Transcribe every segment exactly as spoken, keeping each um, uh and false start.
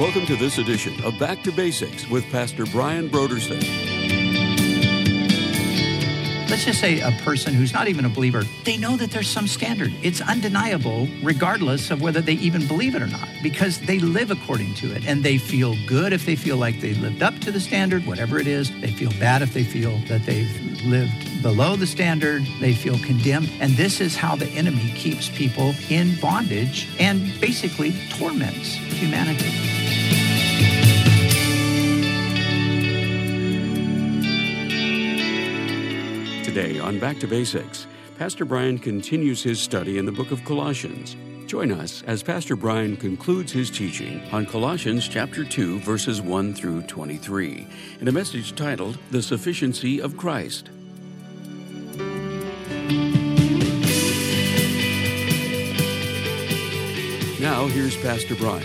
Welcome to this edition of Back to Basics with Pastor Brian Brodersen. Let's just say a person who's not even a believer, they know that there's some standard. It's undeniable, regardless of whether they even believe it or not, because they live according to it. And they feel good if they feel like they lived up to the standard, whatever it is. They feel bad if they feel that they've lived below the standard. They feel condemned. And this is how the enemy keeps people in bondage and basically torments humanity. Today on Back to Basics, Pastor Brian continues his study in the book of Colossians. Join us as Pastor Brian concludes his teaching on Colossians chapter two, verses one through twenty-three, in a message titled, The Sufficiency of Christ. Now, here's Pastor Brian.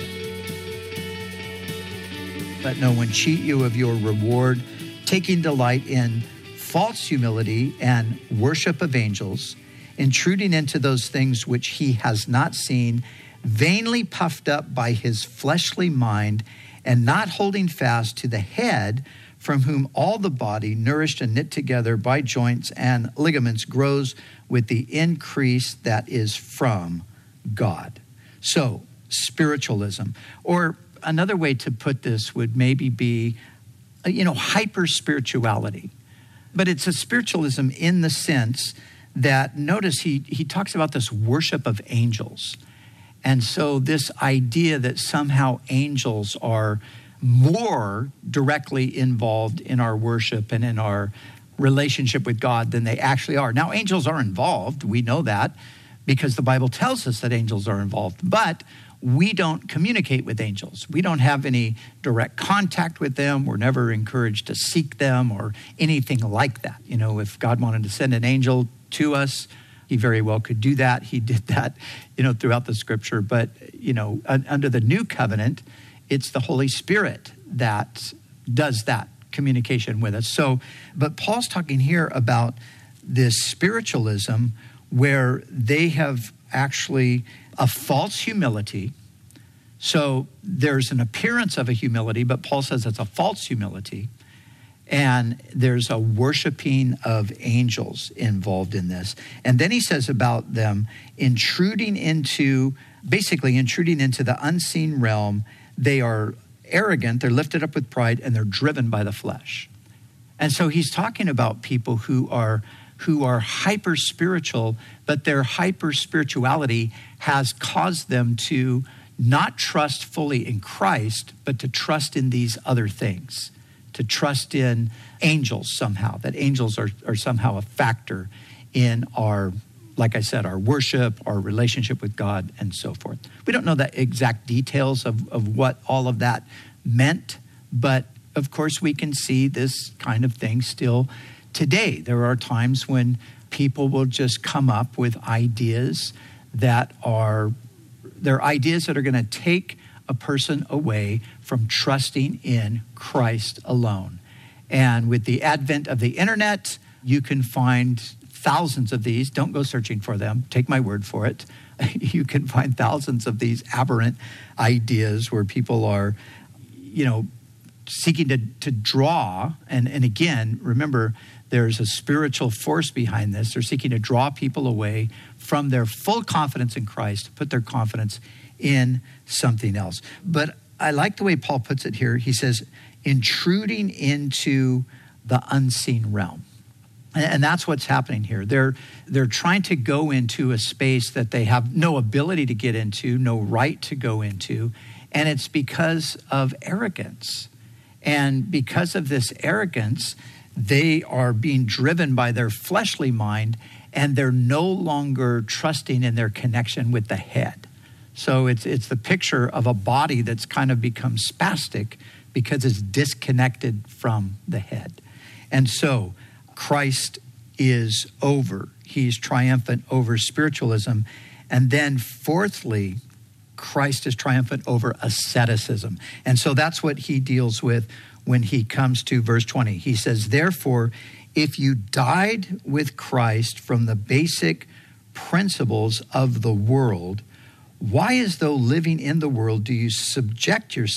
Let no one cheat you of your reward, taking delight in false humility and worship of angels, intruding into those things which he has not seen, vainly puffed up by his fleshly mind, and not holding fast to the head, from whom all the body, nourished and knit together by joints and ligaments, grows with the increase that is from God. So, spiritualism. Or another way to put this would maybe be, you know, hyper-spirituality. But it's a spiritualism in the sense that, notice he, he talks about this worship of angels. And so this idea that somehow angels are more directly involved in our worship and in our relationship with God than they actually are. Now, angels are involved. We know that because the Bible tells us that angels are involved. But we don't communicate with angels. We don't have any direct contact with them. We're never encouraged to seek them or anything like that. You know, if God wanted to send an angel to us, he very well could do that. He did that, you know, throughout the scripture. But, you know, under the new covenant, it's the Holy Spirit that does that communication with us. So, but Paul's talking here about this spiritualism where they have actually a false humility. So there's an appearance of a humility, but Paul says it's a false humility. And there's a worshiping of angels involved in this. And then he says about them intruding into, basically intruding into the unseen realm. They are arrogant, they're lifted up with pride, and they're driven by the flesh. And so he's talking about people who are who are hyper-spiritual, but their hyper-spirituality has caused them to not trust fully in Christ, but to trust in these other things, to trust in angels somehow, that angels are, are somehow a factor in our, like I said, our worship, our relationship with God, and so forth. We don't know the exact details of, of what all of that meant, but of course we can see this kind of thing still today. There are times when people will just come up with ideas that are, they're ideas that are going to take a person away from trusting in Christ alone. And with the advent of the internet, you can find thousands of these. Don't go searching for them. Take my word for it. You can find thousands of these aberrant ideas where people are, you know, seeking to, to draw. And, and again, remember, there's a spiritual force behind this. They're seeking to draw people away from their full confidence in Christ, put their confidence in something else. But I like the way Paul puts it here. He says, intruding into the unseen realm. And that's what's happening here. They're, they're trying to go into a space that they have no ability to get into, no right to go into. And it's because of arrogance. And because of this arrogance, they are being driven by their fleshly mind, and they're no longer trusting in their connection with the head. So it's it's the picture of a body that's kind of become spastic because it's disconnected from the head. And so Christ is over. He's triumphant over spiritualism. And then fourthly, Christ is triumphant over asceticism. And so that's what he deals with when he comes to verse twenty. He says, therefore, if you died with Christ from the basic principles of the world, why, as though living in the world, do you subject yourself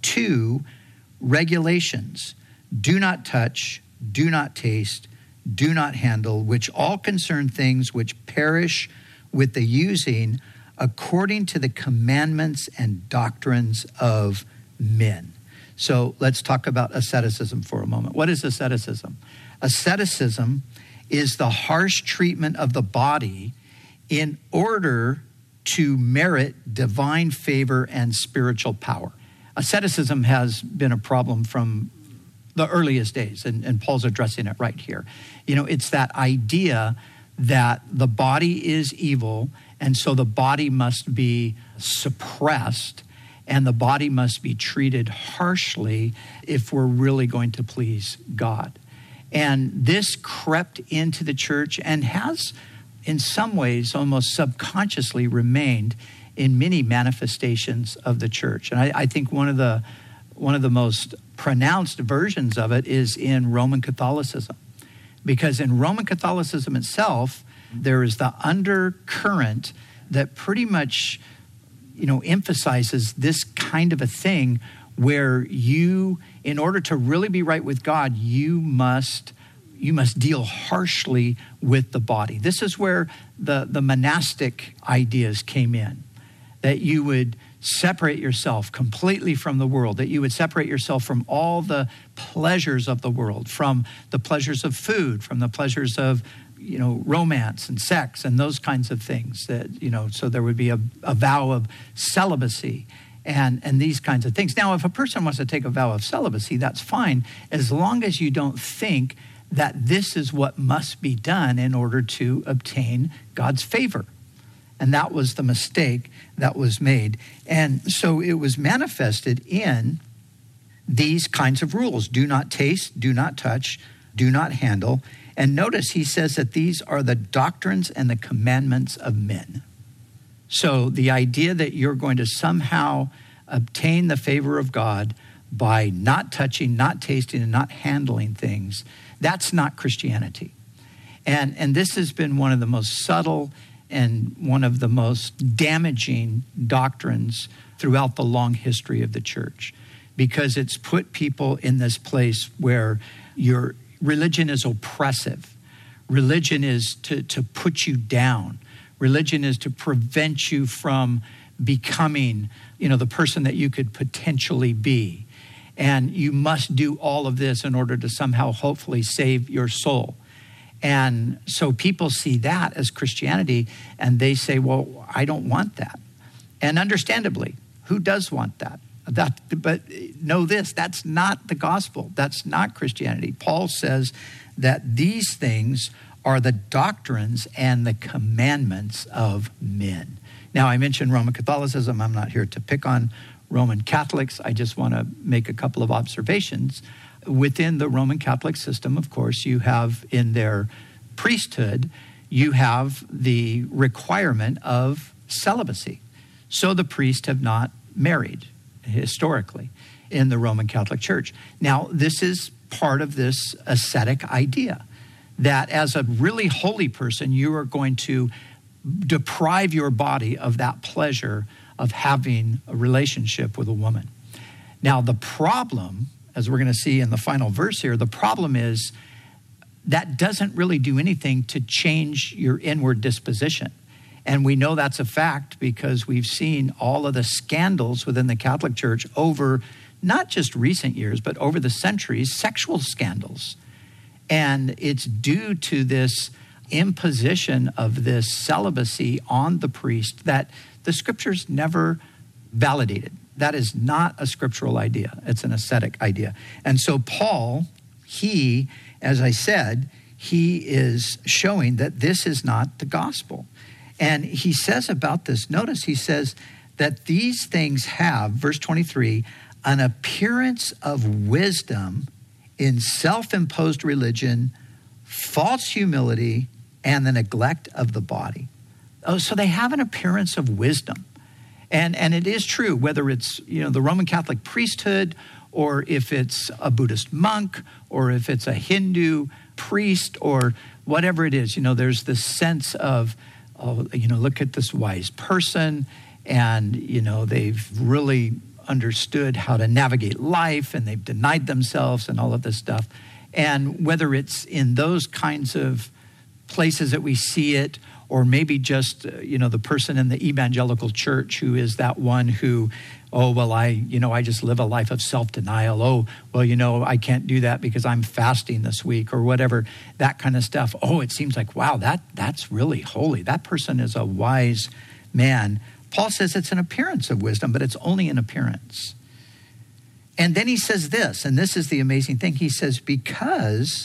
two regulations: do not touch, do not taste, do not handle, which all concern things which perish with the using, according to the commandments and doctrines of men. So let's talk about asceticism for a moment. What is asceticism? Asceticism is the harsh treatment of the body in order to merit divine favor and spiritual power. Asceticism has been a problem from the earliest days, and, and Paul's addressing it right here. You know, it's that idea that the body is evil, and so the body must be suppressed, and the body must be treated harshly if we're really going to please God. And this crept into the church and has, in some ways, almost subconsciously remained in many manifestations of the church. And I, I think one of the one of the most pronounced versions of it is in Roman Catholicism. Because in Roman Catholicism itself, there is the undercurrent that pretty much, you know, emphasizes this kind of a thing where you, in order to really be right with God, you must you must deal harshly with the body. This is where the, the monastic ideas came in, that you would separate yourself completely from the world, that you would separate yourself from all the pleasures of the world, from the pleasures of food, from the pleasures of, you know, romance and sex and those kinds of things. That, you know, so there would be a, a vow of celibacy and, and these kinds of things. Now, if a person wants to take a vow of celibacy, that's fine, as long as you don't think that this is what must be done in order to obtain God's favor. And that was the mistake that was made. And so it was manifested in these kinds of rules: do not taste, do not touch, do not handle. And notice he says that these are the doctrines and the commandments of men. So the idea that you're going to somehow obtain the favor of God by not touching, not tasting, and not handling things, that's not Christianity. And, and this has been one of the most subtle and one of the most damaging doctrines throughout the long history of the church, because it's put people in this place where your religion is oppressive. Religion is to, to put you down. Religion is to prevent you from becoming, you know, the person that you could potentially be. And you must do all of this in order to somehow hopefully save your soul. And so people see that as Christianity, and they say, well, I don't want that. And understandably, who does want that? That, but know this, that's not the gospel. That's not Christianity. Paul says that these things are the doctrines and the commandments of men. Now, I mentioned Roman Catholicism. I'm not here to pick on Roman Catholics. I just want to make a couple of observations. Within the Roman Catholic system, of course, you have in their priesthood, you have the requirement of celibacy. So the priests have not married historically in the Roman Catholic Church. Now, this is part of this ascetic idea that as a really holy person, you are going to deprive your body of that pleasure of having a relationship with a woman. Now, the problem, as we're going to see in the final verse here, the problem is that doesn't really do anything to change your inward disposition. And we know that's a fact because we've seen all of the scandals within the Catholic Church over not just recent years, but over the centuries, sexual scandals. And it's due to this imposition of this celibacy on the priest that the scriptures never validated. That is not a scriptural idea. It's an ascetic idea. And so Paul, he, as I said, he is showing that this is not the gospel. And he says about this, notice he says that these things have, verse twenty-three, an appearance of wisdom in self-imposed religion, false humility, and the neglect of the body. Oh, so they have an appearance of wisdom. And and it is true, whether it's, you know, the Roman Catholic priesthood, or if it's a Buddhist monk, or if it's a Hindu priest, or whatever it is, you know, there's this sense of, oh, you know, look at this wise person, and, you know, they've really understood how to navigate life, and they've denied themselves and all of this stuff. And whether it's in those kinds of places that we see it, or maybe just, uh, you know, the person in the evangelical church who is that one who, oh, well, I, you know, I just live a life of self-denial. Oh, well, you know, I can't do that because I'm fasting this week or whatever, that kind of stuff. Oh, it seems like, wow, that that's really holy. That person is a wise man. Paul says it's an appearance of wisdom, but it's only an appearance. And then he says this, and this is the amazing thing. He says, because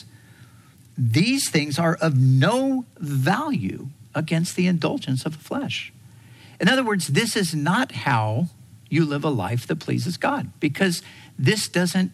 these things are of no value against the indulgence of the flesh. In other words, this is not how you live a life that pleases God, because this doesn't,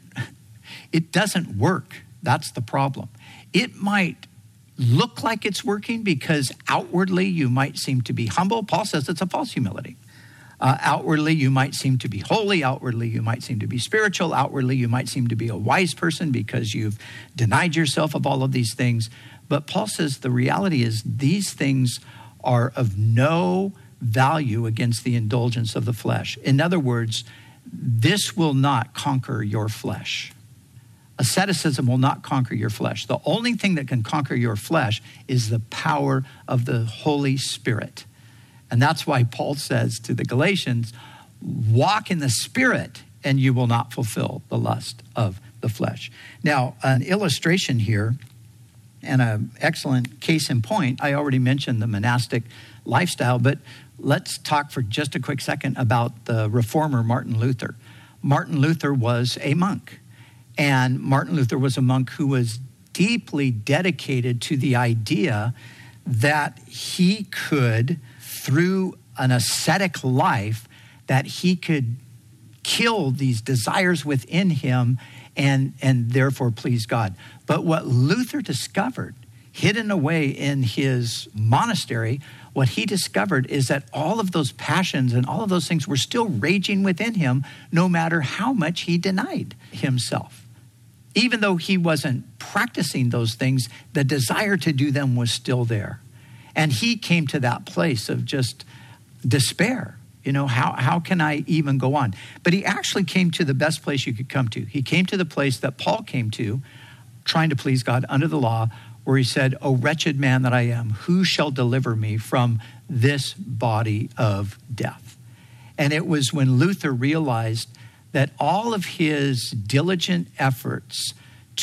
it doesn't work. That's the problem. It might look like it's working because outwardly you might seem to be humble. Paul says it's a false humility. Uh, outwardly, you might seem to be holy. Outwardly, you might seem to be spiritual. Outwardly, you might seem to be a wise person because you've denied yourself of all of these things. But Paul says the reality is these things are of no value against the indulgence of the flesh. In other words, this will not conquer your flesh. Asceticism will not conquer your flesh. The only thing that can conquer your flesh is the power of the Holy Spirit. And that's why Paul says to the Galatians, walk in the Spirit and you will not fulfill the lust of the flesh. Now, an illustration here and an excellent case in point, I already mentioned the monastic lifestyle, but let's talk for just a quick second about the reformer Martin Luther. Martin Luther was a monk, and Martin Luther was a monk who was deeply dedicated to the idea that he could, through an ascetic life, that he could kill these desires within him and, and therefore please God. But what Luther discovered, hidden away in his monastery, what he discovered is that all of those passions and all of those things were still raging within him, no matter how much he denied himself. Even though he wasn't practicing those things, the desire to do them was still there. And he came to that place of just despair. You know, how, how can I even go on? But he actually came to the best place you could come to. He came to the place that Paul came to, trying to please God under the law, where he said, "O wretched man that I am, who shall deliver me from this body of death?" And it was when Luther realized that all of his diligent efforts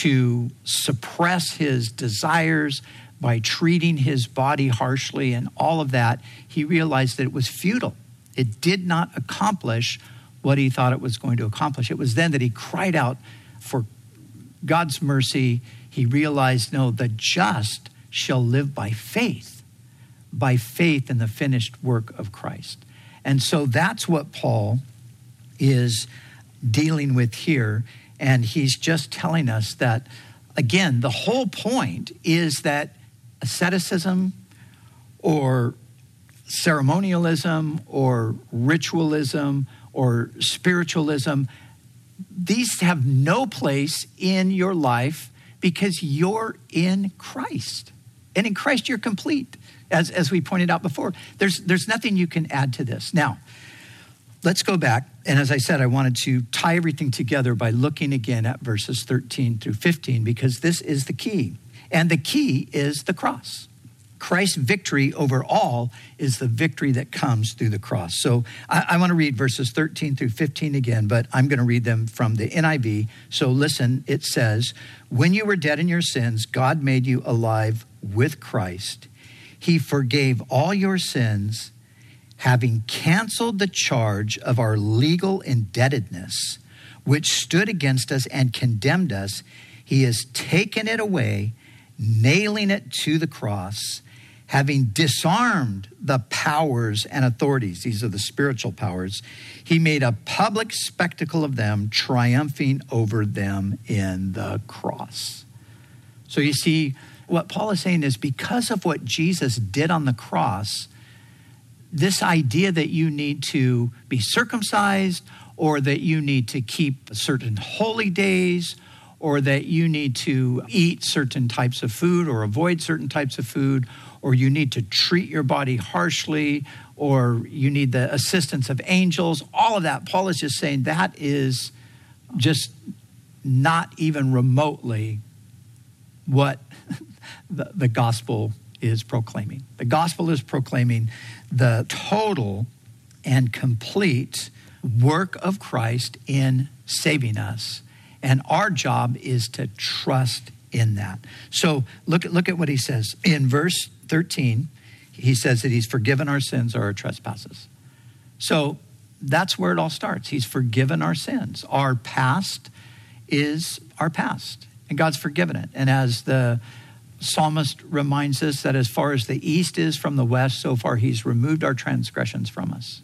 to suppress his desires by treating his body harshly and all of that, he realized that it was futile. It did not accomplish what he thought it was going to accomplish. It was then that he cried out for God's mercy. He realized, no, the just shall live by faith, by faith in the finished work of Christ. And so that's what Paul is dealing with here. And he's just telling us that, again, the whole point is that asceticism or ceremonialism or ritualism or spiritualism, these have no place in your life because you're in Christ. And in Christ, you're complete. As, as we pointed out before, there's, there's nothing you can add to this. Now, let's go back. And as I said, I wanted to tie everything together by looking again at verses thirteen through fifteen, because this is the key. And the key is the cross. Christ's victory over all is the victory that comes through the cross. So I, I want to read verses thirteen through fifteen again, but I'm going to read them from the N I V. So listen, it says, "When you were dead in your sins, God made you alive with Christ. He forgave all your sins, having canceled the charge of our legal indebtedness, which stood against us and condemned us. He has taken it away, nailing it to the cross, having disarmed the powers and authorities." These are the spiritual powers. "He made a public spectacle of them, triumphing over them in the cross." So you see, what Paul is saying is because of what Jesus did on the cross, this idea that you need to be circumcised or that you need to keep certain holy days or that you need to eat certain types of food or avoid certain types of food, or you need to treat your body harshly, or you need the assistance of angels, all of that. Paul is just saying that is just not even remotely what the, the gospel is proclaiming. The gospel is proclaiming the total and complete work of Christ in saving us. And our job is to trust in that. So look at, look at what he says. In verse thirteen, he says that he's forgiven our sins or our trespasses. So that's where it all starts. He's forgiven our sins. Our past is our past, and God's forgiven it. And as the psalmist reminds us that as far as the east is from the west, so far he's removed our transgressions from us.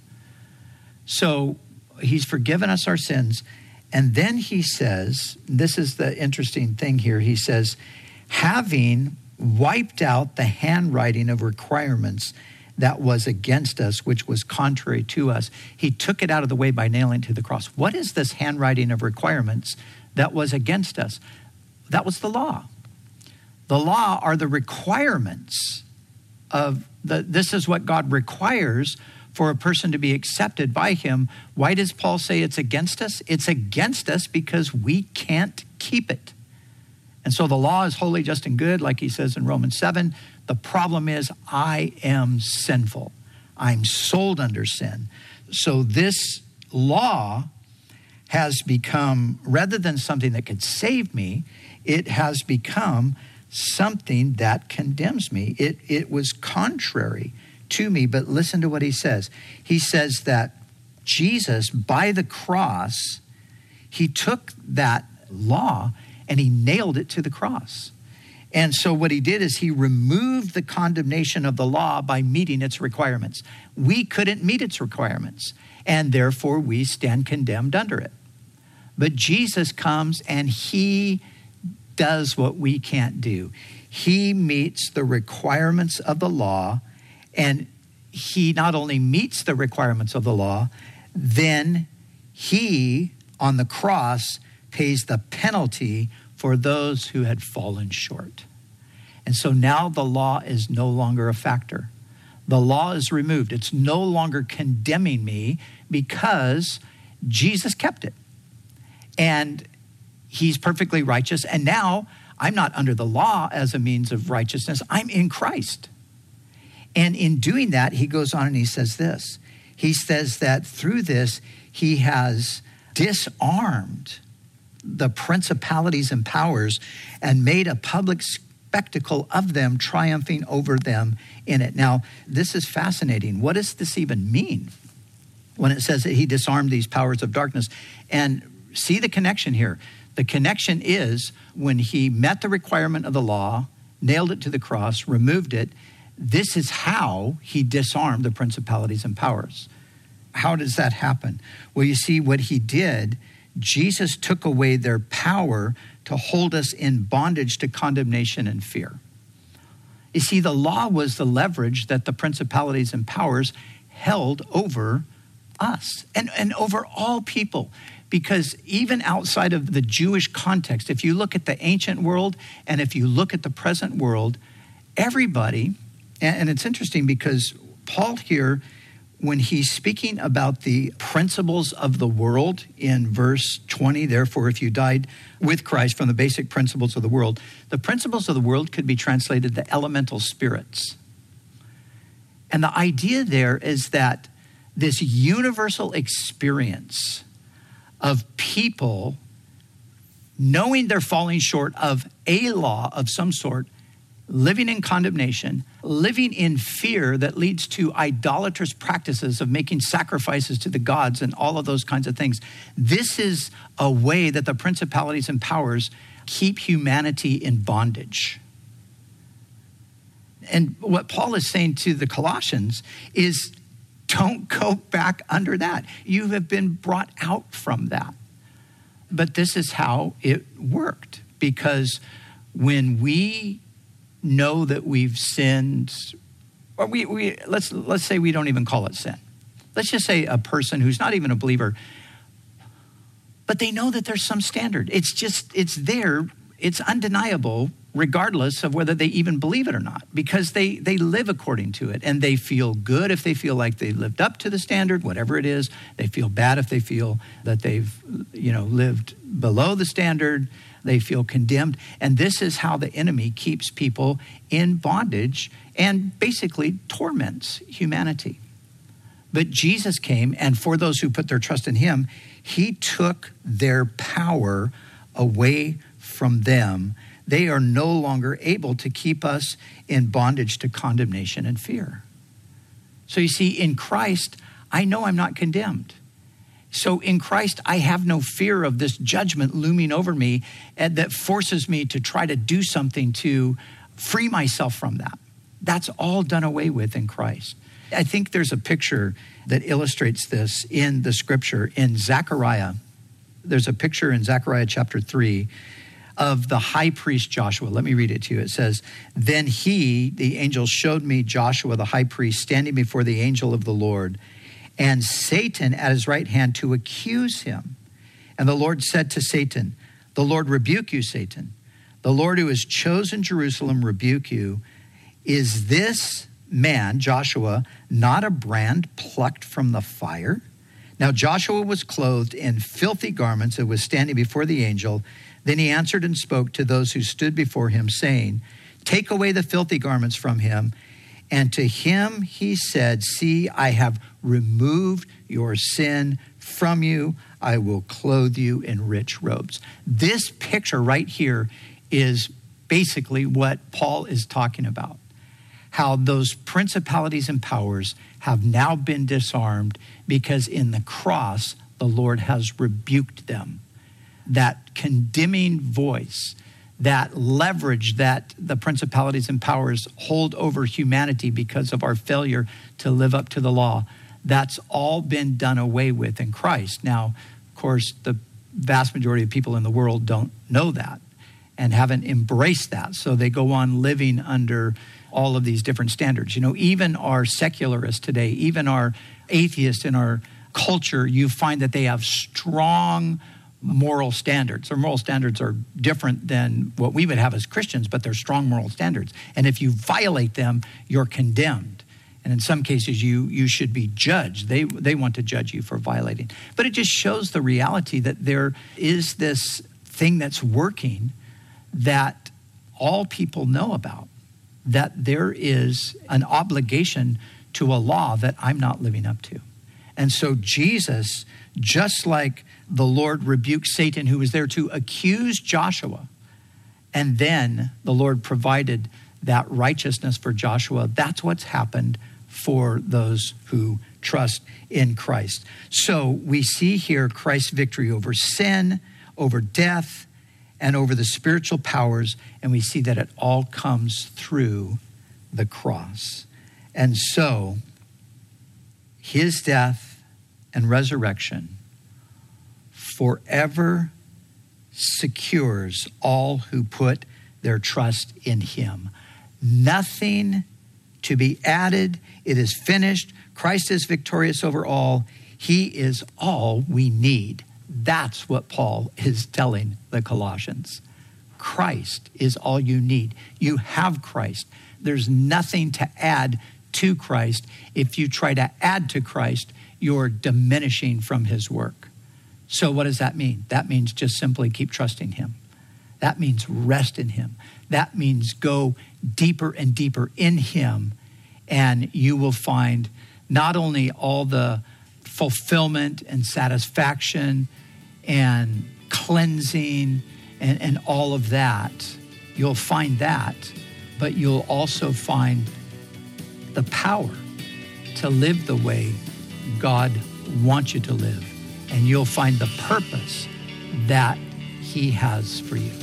So he's forgiven us our sins. And then he says, this is the interesting thing here. He says, having wiped out the handwriting of requirements that was against us, which was contrary to us, he took it out of the way by nailing it to the cross. What is this handwriting of requirements that was against us? That was the law. The law are the requirements of the, this is what God requires for a person to be accepted by him. Why does Paul say it's against us? It's against us because we can't keep it. And so the law is holy, just, and good, like he says in Romans seven. The problem is I am sinful. I'm sold under sin. So this law has become, rather than something that could save me, it has become something that condemns me. It, it was contrary to me, but listen to what he says. He says that Jesus, by the cross, he took that law and he nailed it to the cross. And so what he did is he removed the condemnation of the law by meeting its requirements. We couldn't meet its requirements, and therefore we stand condemned under it. But Jesus comes and he does what we can't do. He meets the requirements of the law, and he not only meets the requirements of the law, then he, on the cross, pays the penalty for those who had fallen short. And so now the law is no longer a factor. The law is removed. It's no longer condemning me because Jesus kept it. And he's perfectly righteous. And now I'm not under the law as a means of righteousness. I'm in Christ. And in doing that, he goes on and he says this. He says that through this, he has disarmed the principalities and powers and made a public spectacle of them, triumphing over them in it. Now, this is fascinating. What does this even mean when it says that he disarmed these powers of darkness? And see the connection here. The connection is when he met the requirement of the law, nailed it to the cross, removed it. This is how he disarmed the principalities and powers. How does that happen? Well, you see what he did, Jesus took away their power to hold us in bondage to condemnation and fear. You see, the law was the leverage that the principalities and powers held over us and, and over all people. Because even outside of the Jewish context, if you look at the ancient world and if you look at the present world, everybody, and it's interesting because Paul here, when he's speaking about the principles of the world in verse twenty, therefore, if you died with Christ from the basic principles of the world, the principles of the world could be translated the elemental spirits. And the idea there is that this universal experience of people knowing they're falling short of a law of some sort, living in condemnation, living in fear that leads to idolatrous practices of making sacrifices to the gods and all of those kinds of things. This is a way that the principalities and powers keep humanity in bondage. And what Paul is saying to the Colossians is, don't go back under that. You have been brought out from that. But this is how it worked, because when we know that we've sinned, or we, we let's let's say we don't even call it sin. Let's just say a person who's not even a believer, but they know that there's some standard. It's just, it's there, it's undeniable regardless of whether they even believe it or not, because they, they live according to it, and they feel good if they feel like they lived up to the standard, whatever it is. They feel bad if they feel that they've, you know, lived below the standard. They feel condemned. And this is how the enemy keeps people in bondage and basically torments humanity. But Jesus came, and for those who put their trust in him, he took their power away from them. They are no longer able to keep us in bondage to condemnation and fear. So you see, in Christ, I know I'm not condemned. So in Christ, I have no fear of this judgment looming over me and that forces me to try to do something to free myself from that. That's all done away with in Christ. I think there's a picture that illustrates this in the scripture in Zechariah. There's a picture in Zechariah chapter three of the high priest Joshua. Let me read it to you. It says, "Then he, the angel, showed me Joshua, the high priest, standing before the angel of the Lord, and Satan at his right hand to accuse him. And the Lord said to Satan, 'The Lord rebuke you, Satan. The Lord who has chosen Jerusalem rebuke you. Is this man, Joshua, not a brand plucked from the fire?' Now Joshua was clothed in filthy garments and was standing before the angel. Then he answered and spoke to those who stood before him, saying, 'Take away the filthy garments from him.' And to him he said, 'See, I have removed your sin from you. I will clothe you in rich robes.'" This picture right here is basically what Paul is talking about. How those principalities and powers have now been disarmed because in the cross, the Lord has rebuked them. That condemning voice, that leverage that the principalities and powers hold over humanity because of our failure to live up to the law, that's all been done away with in Christ. Now, of course, the vast majority of people in the world don't know that and haven't embraced that. So they go on living under all of these different standards. You know, even our secularists today, even our atheists in our culture, you find that they have strong moral standards. Their moral standards are different than what we would have as Christians, but they're strong moral standards. And if you violate them, you're condemned. And in some cases, you you should be judged. They they want to judge you for violating. But it just shows the reality that there is this thing that's working that all people know about, that there is an obligation to a law that I'm not living up to. And so Jesus, just like the Lord rebuked Satan, who was there to accuse Joshua, and then the Lord provided that righteousness for Joshua, that's what's happened for those who trust in Christ. So we see here Christ's victory over sin, over death, and over the spiritual powers, and we see that it all comes through the cross. And so his death and resurrection forever secures all who put their trust in him. Nothing to be added. It is finished. Christ is victorious over all. He is all we need. That's what Paul is telling the Colossians. Christ is all you need. You have Christ. There's nothing to add to Christ. If you try to add to Christ, you're diminishing from his work. So what does that mean? That means just simply keep trusting him. That means rest in him. That means go deeper and deeper in him, and you will find not only all the fulfillment and satisfaction and cleansing and, and all of that. You'll find that, but you'll also find the power to live the way God wants you to live. And you'll find the purpose that he has for you.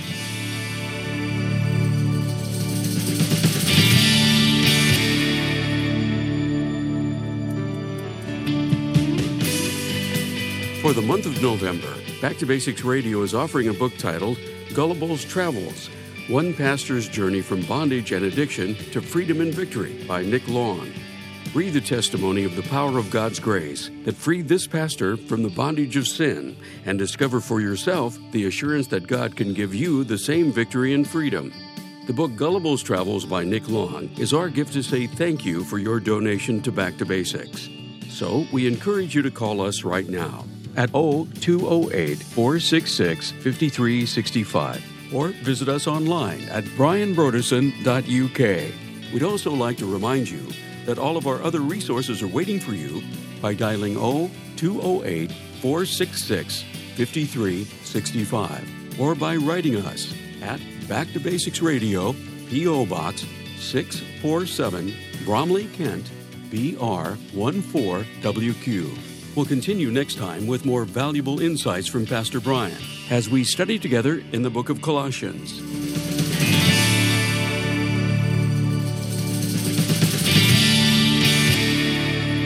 For the month of November, Back to Basics Radio is offering a book titled Gullible's Travels, One Pastor's Journey from Bondage and Addiction to Freedom and Victory by Nick Long. Read the testimony of the power of God's grace that freed this pastor from the bondage of sin and discover for yourself the assurance that God can give you the same victory and freedom. The book Gullible's Travels by Nick Long is our gift to say thank you for your donation to Back to Basics. So we encourage you to call us right now at oh two oh eight, four six six, five three six five or visit us online at brian broderson dot u k. We'd also like to remind you that all of our other resources are waiting for you by dialing oh two oh eight, four six six, five three six five or by writing us at Back to Basics Radio, P O. Box six forty-seven, Bromley, Kent, B R one four W Q. We'll continue next time with more valuable insights from Pastor Brian as we study together in the book of Colossians.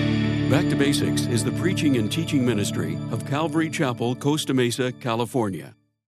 Back to Basics is the preaching and teaching ministry of Calvary Chapel, Costa Mesa, California.